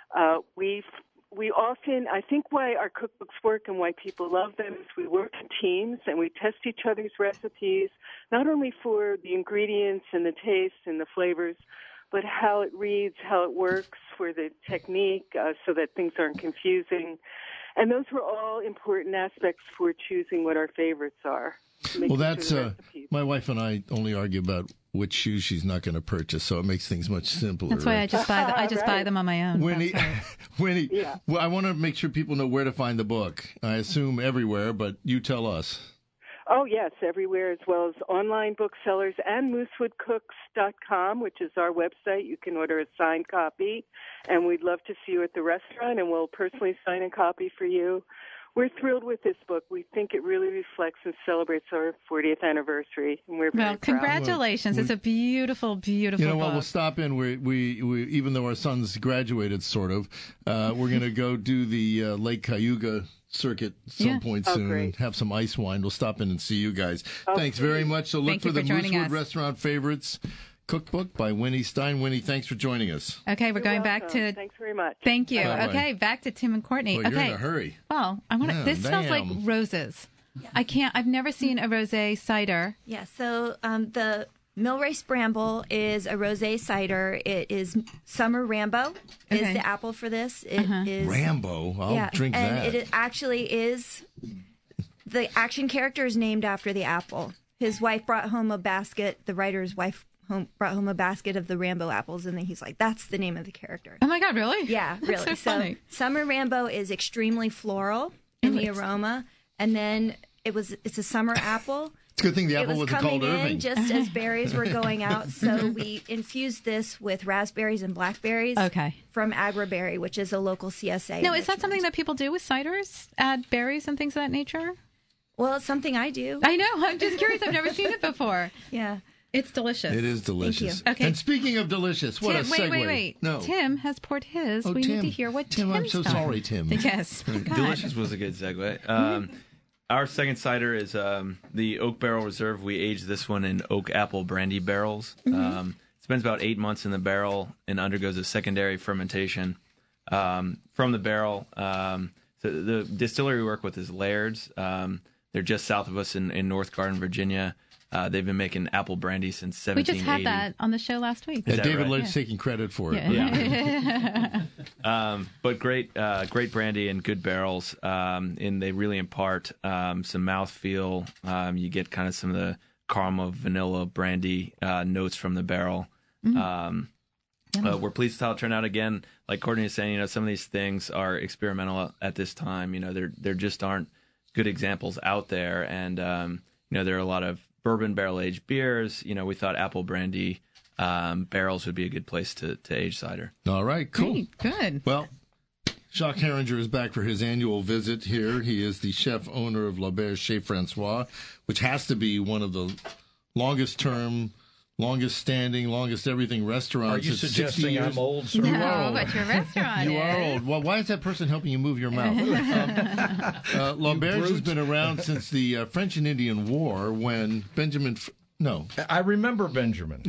we often, I think why our cookbooks work and why people love them is we work in teams and we test each other's recipes, not only for the ingredients and the taste and the flavors, but how it reads, how it works, for the technique, so that things aren't confusing. And those were all important aspects for choosing what our favorites are. Well, that's my wife and I only argue about which shoes she's not going to purchase, so it makes things much simpler. That's why I just buy them on my own. Winnie, well, I want to make sure people know where to find the book. I assume everywhere, but you tell us. Oh, yes, everywhere, as well as online booksellers and moosewoodcooks.com, which is our website. You can order a signed copy, and we'd love to see you at the restaurant, and we'll personally sign a copy for you. We're thrilled with this book. We think it really reflects and celebrates our 40th anniversary, and we're very proud. Congratulations. It's a beautiful, beautiful book. Well, we'll stop in. We even though our son's graduated, sort of, we're going to go do the Lake Cayuga circuit at some point soon and have some ice wine. We'll stop in and see you guys. Thanks very much. So look for the Moosewood Restaurant Favorites Cookbook by Winnie Stein. Winnie, thanks for joining us. Okay, we're going back to... Thanks very much. Thank you. Bye-bye. Okay, back to Tim and Courtney. Well, okay. You're in a hurry. Well, I want to... This smells like roses. I've never seen a rosé cider. Yeah, so the Millrace Bramble is a rosé cider. It is Summer Rambo is the apple for this. It is Rambo. I'll drink that. And it actually is... The action character is named after the apple. His wife brought home a basket. The writer's wife brought home a basket of the Rambo apples, and then he's like, that's the name of the character. Oh my God, really? Yeah, really. That's so funny. Summer Rambo is extremely floral in the aroma, and then it's a summer apple. It's a good thing the apple wasn't called Irving. It was coming in just as berries were going out, so we infused this with raspberries and blackberries from Agraberry, which is a local CSA. No, is that something that people do with ciders? Add berries and things of that nature? Well, it's something I do. I know. I'm just curious. I've never seen it before. Yeah. It's delicious. It is delicious. Thank you. Okay. And speaking of delicious, what a segue. Wait. No. Tim has poured his. We need to hear what Tim, I'm so done. sorry, Tim. Yes. Delicious was a good segue. Our second cider is the Oak Barrel Reserve. We aged this one in oak apple brandy barrels. It spends about 8 months in the barrel and undergoes a secondary fermentation from the barrel. So the distillery we work with is Laird's. They're just south of us in North Garden, Virginia. They've been making apple brandy since 1780. We just had that on the show last week. Yeah, David right? Lloyd's taking credit for it. Yeah. But great brandy and good barrels, and they really impart some mouthfeel. You get kind of some of the caramel, vanilla, brandy notes from the barrel. We're pleased with how it turned out. Again, like Courtney is saying, some of these things are experimental at this time. There just aren't good examples out there, and there are a lot of bourbon barrel-aged beers. We thought apple brandy barrels would be a good place to age cider. All right, cool. Great, good. Well, Jacques Herringer is back for his annual visit here. He is the chef-owner of L'Auberge Chez Francois, which has to be one of the longest-term, longest-standing, longest-everything restaurants. Are you suggesting I'm old, sir? No, but your restaurant You are old. Well, why is that person helping you move your mouth? L'Auberge has been around since the French and Indian War when I remember Benjamin.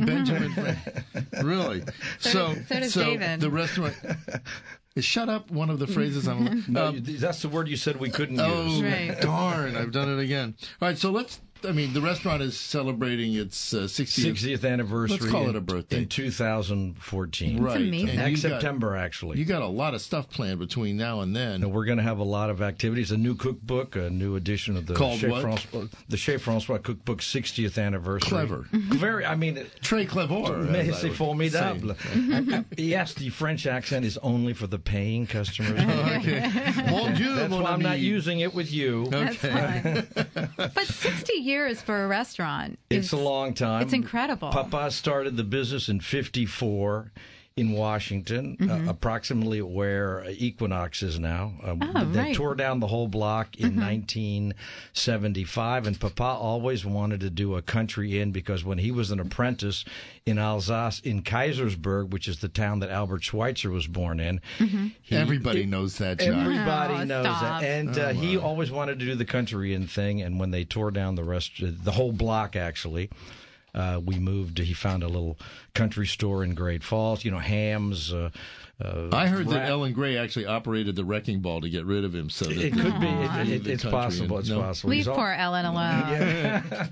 Really? So does David. The restaurant... Is shut up one of the phrases I'm... No, that's the word you said we couldn't use. Right. Darn, I've done it again. All right, so the restaurant is celebrating its 60th anniversary. Let's call it a birthday. In 2014. Right. Amazing. Next September, actually. You got a lot of stuff planned between now and then. And we're going to have a lot of activities. A new cookbook, a new edition of the Chez Francois Cookbook 60th anniversary. Clever. Very, Très clever. Mais c'est formidable. Yes, the French accent is only for the paying customers. Okay. Mon Dieu, That's mon why I'm ami. not using it with you. Okay. But 60 years for a restaurant. It's a long time. It's incredible. Papa started the business in 1954 in Washington, approximately where Equinox is now. They tore down the whole block in 1975, and Papa always wanted to do a country inn because when he was an apprentice in Alsace, in Kaisersberg, which is the town that Albert Schweitzer was born in. Everybody knows that, John. Everybody knows that. And he always wanted to do the country inn thing, and when they tore down the whole block, actually, we moved. He found a little country store in Great Falls, hams. I heard that Ellen Gray actually operated the wrecking ball to get rid of him. So that it could be. It's possible. It's possible. Leave poor Ellen alone. Yeah.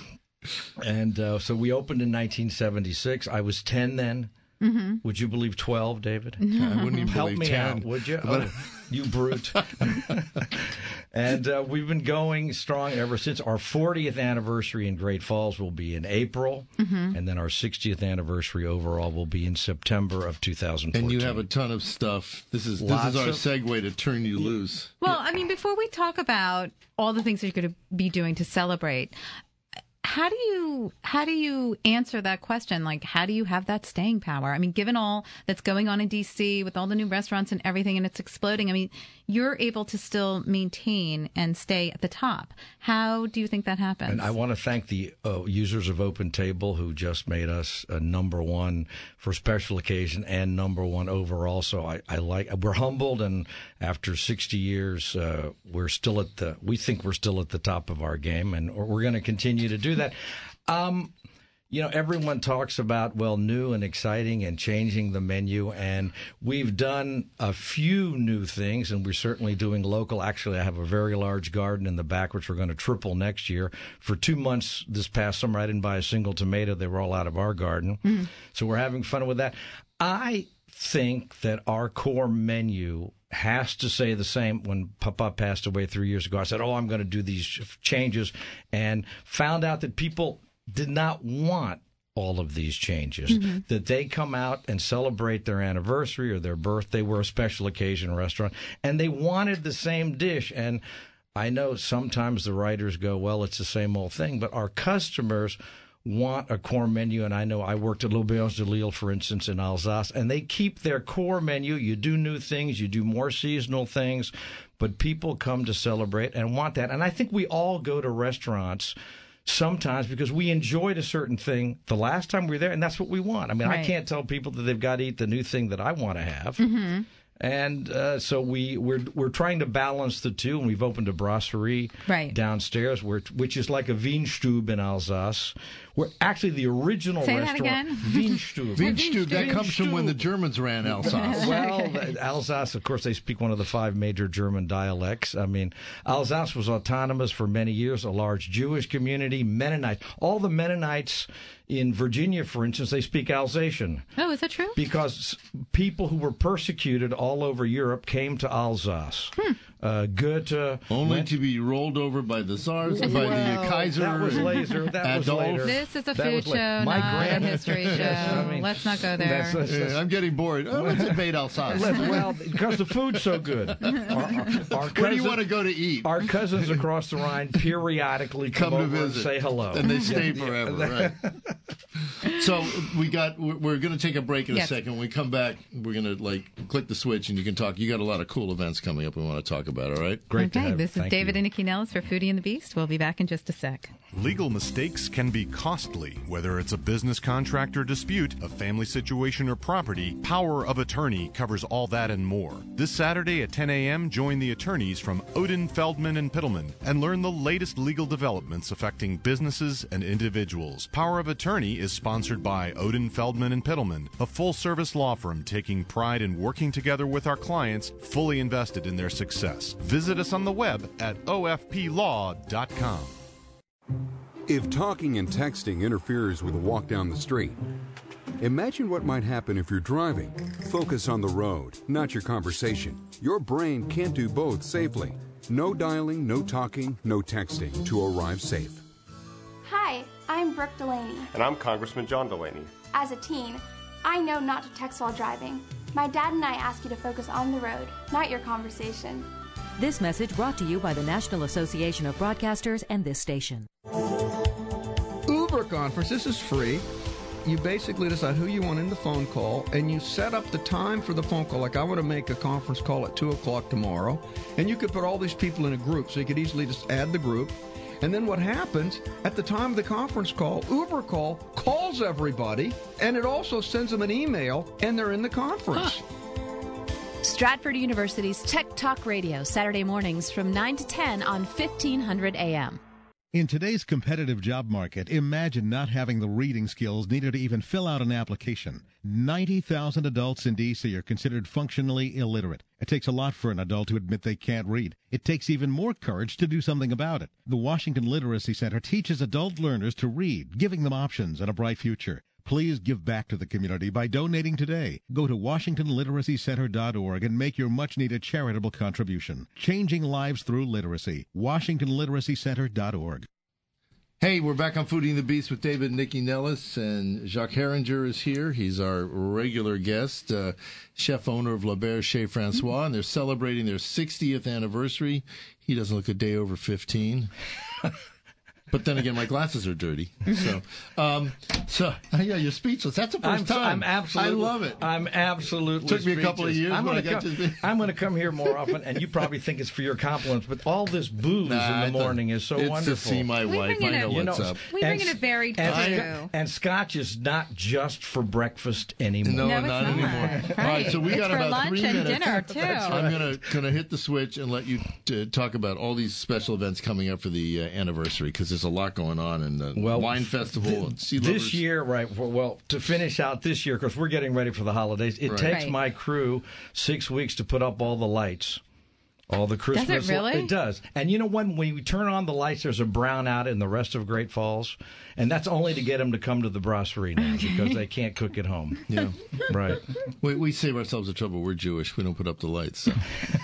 And so we opened in 1976. I was 10 then. Mm-hmm. Would you believe 12, David? No. I wouldn't even Help believe me 10. out, would you? Oh, you brute. And we've been going strong ever since. Our 40th anniversary in Great Falls will be in April, and then our 60th anniversary overall will be in September of 2014. And you have a ton of stuff. This is our segue to turn you loose. Well, before we talk about all the things that you're going to be doing to celebrate, how do you answer that question? Like, how do you have that staying power? Given all that's going on in D.C. with all the new restaurants and everything, and it's exploding, you're able to still maintain and stay at the top. How do you think that happens? And I want to thank the users of Open Table who just made us number one for special occasion and number one overall. So we're humbled, and after 60 years, we think we're still at the top of our game, and we're going to continue to do that. Everyone talks about, new and exciting and changing the menu, and we've done a few new things, and we're certainly doing local. Actually, I have a very large garden in the back, which we're going to triple next year. For 2 months this past summer, I didn't buy a single tomato. They were all out of our garden. Mm-hmm. So we're having fun with that. I think that our core menu has to say the same. When Papa passed away 3 years ago, I said, I'm going to do these changes, and found out that people did not want all of these changes, that they come out and celebrate their anniversary or their birthday. We're a special occasion restaurant, and they wanted the same dish. And I know sometimes the writers go, it's the same old thing, but our customers want a core menu. And I know I worked at L'Auberge de Lille, for instance, in Alsace, and they keep their core menu. You do new things, you do more seasonal things, but people come to celebrate and want that. And I think we all go to restaurants sometimes because we enjoyed a certain thing the last time we were there, and that's what we want. I can't tell people that they've got to eat the new thing that I want to have. And so we're trying to balance the two, and we've opened a brasserie downstairs, which is like a Weinstube in Alsace. We're actually the original Say restaurant. That again? Weinstube. Weinstube, that comes from when the Germans ran Alsace. Well, Alsace, of course, they speak one of the 5 major German dialects. I mean, Alsace was autonomous for many years, a large Jewish community, Mennonites. All the Mennonites in Virginia, for instance, they speak Alsatian. Oh, is that true? Because people who were persecuted all over Europe came to Alsace. Goethe only to be rolled over by the Tsars, by the Kaiser. That was later. That was later. This is a food show, not a history show. Let's not go there. I'm getting bored. Let's invade Alsace. Well, because the food's so good. Where do you want to go to eat? Our cousins across the Rhine periodically come to over visit and say hello, and they stay forever. Right. So we're going to take a break in a second. When we come back, we're going to click the switch and you can talk. You got a lot of cool events coming up we want to talk about. All right. Great to have you. This is David and Nikki Nellis for Foodie and the Beast. We'll be back in just a sec. Legal mistakes can be costly, whether it's a business contract dispute, a family situation, or property. Power of Attorney covers all that and more. This Saturday at 10 a.m., join the attorneys from Odin, Feldman, and Pittleman and learn the latest legal developments affecting businesses and individuals. Power of Attorney is sponsored by Odin, Feldman, and Pittleman, a full-service law firm taking pride in working together with our clients, fully invested in their success. Visit us on the web at ofplaw.com. If talking and texting interferes with a walk down the street, imagine what might happen if you're driving. Focus on the road, not your conversation. Your brain can't do both safely. No dialing, no talking, no texting to arrive safe. Hi, I'm Brooke Delaney. And I'm Congressman John Delaney. As a teen, I know not to text while driving. My dad and I ask you to focus on the road, not your conversation. This message brought to you by the National Association of Broadcasters and this station. Uber Conference, this is free. You basically decide who you want in the phone call, and you set up the time for the phone call. Like, I want to make a conference call at 2 o'clock tomorrow, and you could put all these people in a group, so you could easily just add the group. And then what happens, at the time of the conference call, Uber Call calls everybody, and it also sends them an email, and they're in the conference. Stratford University's Tech Talk Radio, Saturday mornings from 9 to 10 on 1500 AM. In today's competitive job market, imagine not having the reading skills needed to even fill out an application. 90,000 adults in D.C. are considered functionally illiterate. It takes a lot for an adult to admit they can't read. It takes even more courage to do something about it. The Washington Literacy Center teaches adult learners to read, giving them options and a bright future. Please give back to the community by donating today. Go to WashingtonLiteracyCenter.org and make your much-needed charitable contribution. Changing lives through literacy. WashingtonLiteracyCenter.org. Hey, we're back on Foodie and the Beast with David and Nikki Nellis, and Jacques Herringer is here. He's our regular guest, chef owner of La Berge Chez Francois, and they're celebrating their 60th anniversary. He doesn't look a day over 15. But then again, my glasses are dirty. So yeah, you're speechless. That's the first time. I love it. I'm absolutely Took me a couple of years. I'm going to come here more often, and you probably think it's for your compliments, but all this booze in the morning is so wonderful. It's to see my wife. I know what's up. We bring in a varied crew. And Scotch is not just for breakfast anymore. No, not anymore. Right. All right, so we got about lunch 3 and minutes. Dinner too. I'm gonna hit the switch and let you talk about all these special events coming up for the anniversary, because there's a lot going on in the wine festival and sea lovers. This year, right? Well, to finish out this year, because we're getting ready for the holidays, it takes my crew 6 weeks to put up all the lights. All the Christmas. Does it really? It does. And you know, when we turn on the lights, there's a brownout in the rest of Great Falls. And that's only to get them to come to the brasserie now, because they can't cook at home. Yeah. Right. We save ourselves the trouble. We're Jewish. We don't put up the lights. So.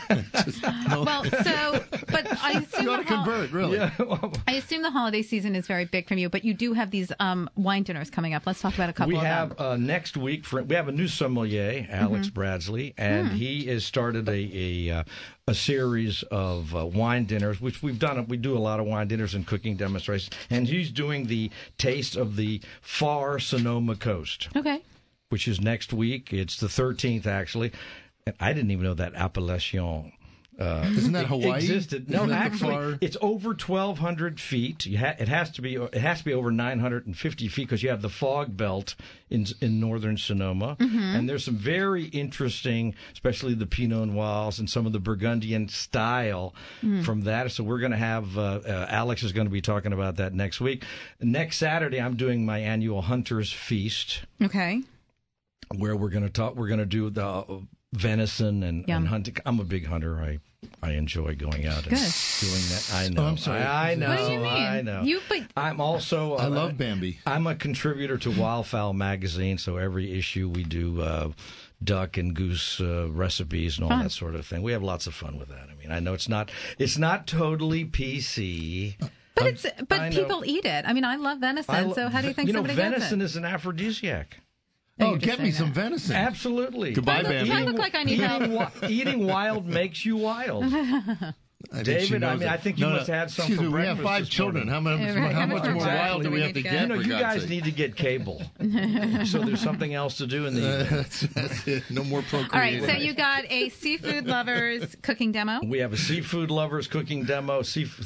But I assume you ought to convert, really. Yeah. I assume the holiday season is very big from you, but you do have these wine dinners coming up. Let's talk about a couple of them. We have next week, we have a new sommelier, Alex Bradsley, and he has started a series of wine dinners, which we've done. We do a lot of wine dinners and cooking demonstrations, and he's doing the taste of the far Sonoma coast. Okay. Which is next week. It's the 13th, actually. And I didn't even know that appellation Isn't that Hawaii? Existed. No, Isn't that actually, far? it's over 1,200 feet. It has to be over 950 feet because you have the fog belt in northern Sonoma, and there's some very interesting, especially the Pinot Noirs and some of the Burgundian style from that. So we're going to have Alex is going to be talking about that next week. Next Saturday, I'm doing my annual Hunter's Feast. Okay. Where we're going to do the venison and hunting. I'm a big hunter. I enjoy going out and doing that. I know. Oh, I'm sorry. I know. What do you mean? I know. I'm also. I love Bambi. I'm a contributor to Wildfowl magazine, so every issue we do duck and goose recipes and all that sort of thing. We have lots of fun with that. I mean, I know it's not totally PC. But people eat it. I mean, I love venison. So how do you think somebody gets it? Venison is an aphrodisiac. Oh, get me some venison. Absolutely. Goodbye, Bambi. I look like I need help. Eating wild makes you wild. David, I think you must have had some for breakfast. We have 5 children. How much more wild do we have to get? You guys need to get cable. So there's something else to do in the evening. That's it. No more procreating. All right, so you got a Seafood Lovers cooking demo? We have a Seafood Lovers cooking demo.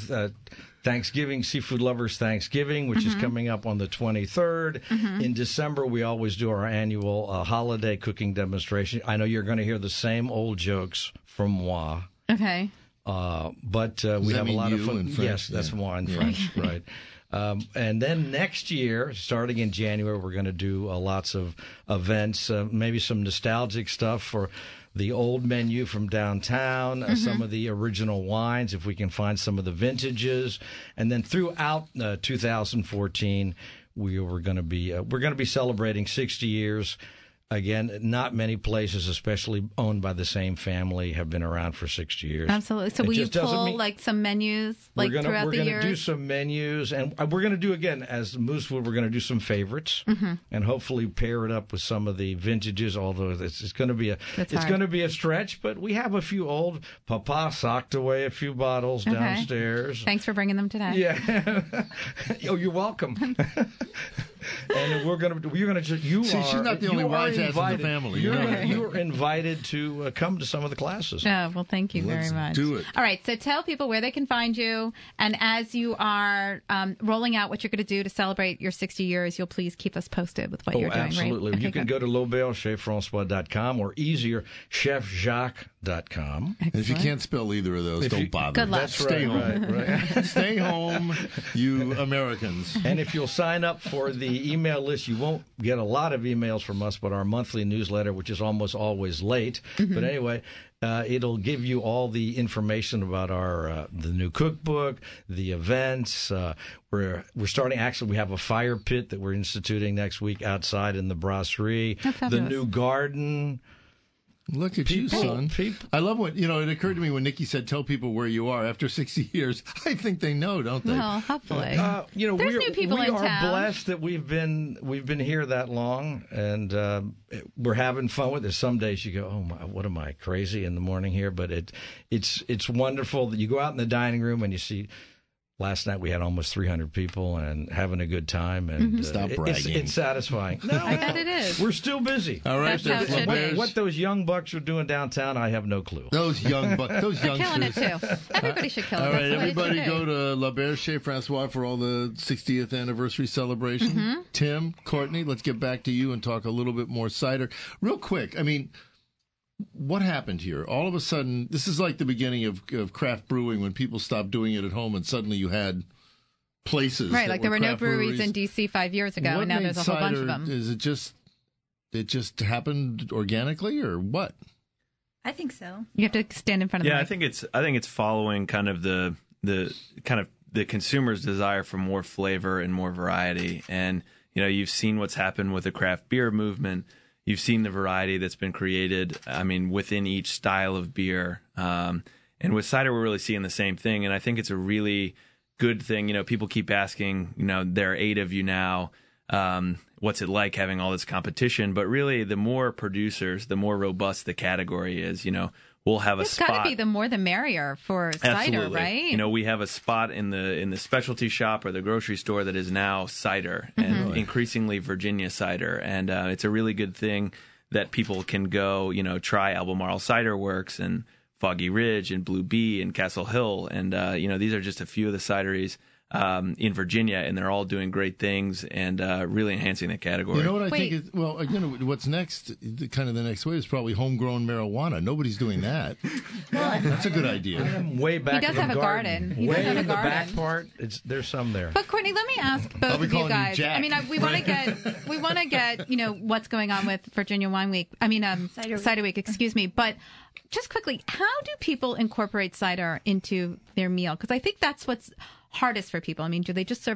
Seafood Lovers Thanksgiving, which is coming up on the 23rd. In December, we always do our annual holiday cooking demonstration. I know you're going to hear the same old jokes from moi. Okay. But we have a lot of fun. Yes, that's moi in French, right. And then next year, starting in January, we're going to do lots of events, maybe some nostalgic stuff for the old menu from downtown, some of the original wines, if we can find some of the vintages, and then throughout 2014, we're going to be celebrating 60 years. Again, not many places, especially owned by the same family, have been around for 60 years. Absolutely. So will you pull some menus throughout the year? We're going to do some menus, and we're going to do, again, as Moosewood, we're going to do some favorites, and hopefully pair it up with some of the vintages, although it's going to be a stretch, but we have a few old. Papa socked away a few bottles downstairs. Thanks for bringing them today. Yeah. Oh, you're welcome. And she's not the only wise ass in the family. You're invited to come to some of the classes. Oh, well, thank you very much. Do it. All right, so tell people where they can find you, and as you are rolling out what you're going to do to celebrate your 60 years, you'll please keep us posted with what you're doing. Absolutely. Right? You can go to LaubelleChefFrancois.com or easier, ChefJacques.com. And if you can't spell either of those, don't bother. Good luck. That's Stay home. Right. Stay home, you Americans. And if you'll sign up for the email list, you won't get a lot of emails from us, but our monthly newsletter, which is almost always late. But anyway, it'll give you all the information about our the new cookbook, the events. We're starting. Actually, we have a fire pit that we're instituting next week outside in the brasserie. The new garden. Look at you, son. I love what, it occurred to me when Nikki said, tell people where you are after 60 years. I think they know, don't they? Well, hopefully. There's new people in town. We are blessed that we've been here that long, and we're having fun with it. Some days you go, oh my, what am I, crazy in the morning here? But it's wonderful that you go out in the dining room and you see. Last night we had almost 300 people and having a good time. And Stop bragging. It's satisfying. No, I bet it is. We're still busy. All right, what those young bucks are doing downtown, I have no clue. Those young bucks, those youngsters. They're killing it too. Everybody should kill it. All right, everybody go to La Berge Chez Francois for all the 60th anniversary celebration. Tim, Courtney, let's get back to you and talk a little bit more cider. Real quick, what happened here? All of a sudden, this is like the beginning of craft brewing when people stopped doing it at home and suddenly you had places. Right, like there were no breweries in D.C. 5 years ago, and now there's a whole bunch of them. Is it just happened organically or what? I think so. You have to stand in front of the mic. I think it's following kind of the consumer's desire for more flavor and more variety. And, you've seen what's happened with the craft beer movement. You've seen the variety that's been created, within each style of beer. And with cider, we're really seeing the same thing. And I think it's a really good thing. People keep asking, there are 8 of you now. What's it like having all this competition? But really, the more producers, the more robust the category is. We'll have a spot. It's got to be the more the merrier for cider, right? We have a spot in the specialty shop or the grocery store that is now cider and increasingly Virginia cider. And it's a really good thing that people can go, try Albemarle Cider Works and Foggy Ridge and Blue Bee and Castle Hill. And, these are just a few of the cideries in Virginia, and they're all doing great things and really enhancing the category. You know what I think is, what's next, kind of the next wave is probably homegrown marijuana. Nobody's doing that. That's a good idea. Way back He does have a garden. He does have a in the garden. back part, there's some there. But Courtney, let me ask both of you guys. I mean, we want to get what's going on with Virginia Wine Week. I mean, Cider Week. Excuse me. But just quickly, how do people incorporate cider into their meal? Because I think that's what's hardest for people. I mean, do they just serve